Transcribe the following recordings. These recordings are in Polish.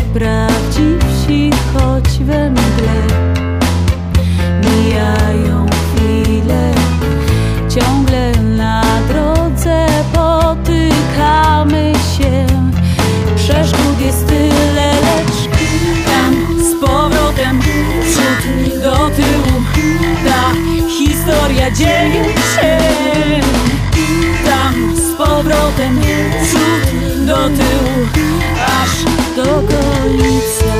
prawdziwsi, choć we mgle. Mijają chwile, ciągle na drodze potykamy się. Przeszkód jest tyle, lecz tam z powrotem przód do tyłu ta historia dzieje się. Tam z powrotem przód do tyłu aż do końca.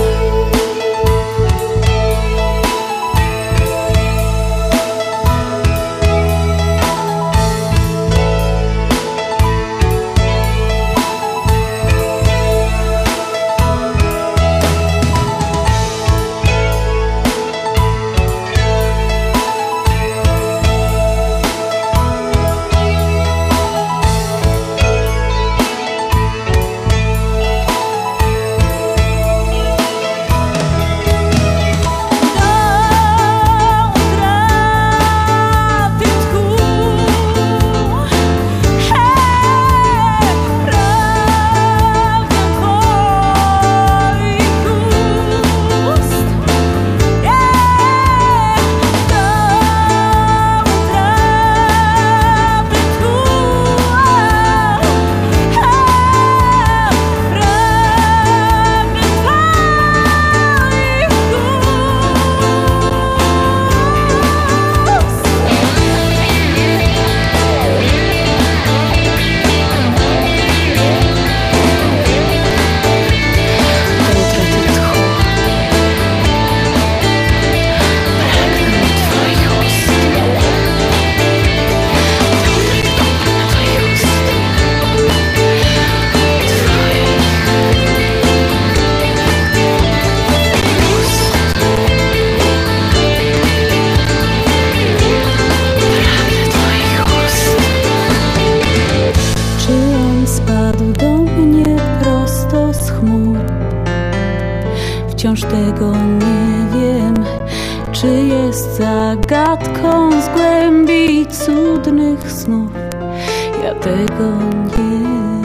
Wciąż tego nie wiem, czy jest zagadką z głębi cudnych snów. Ja tego nie wiem.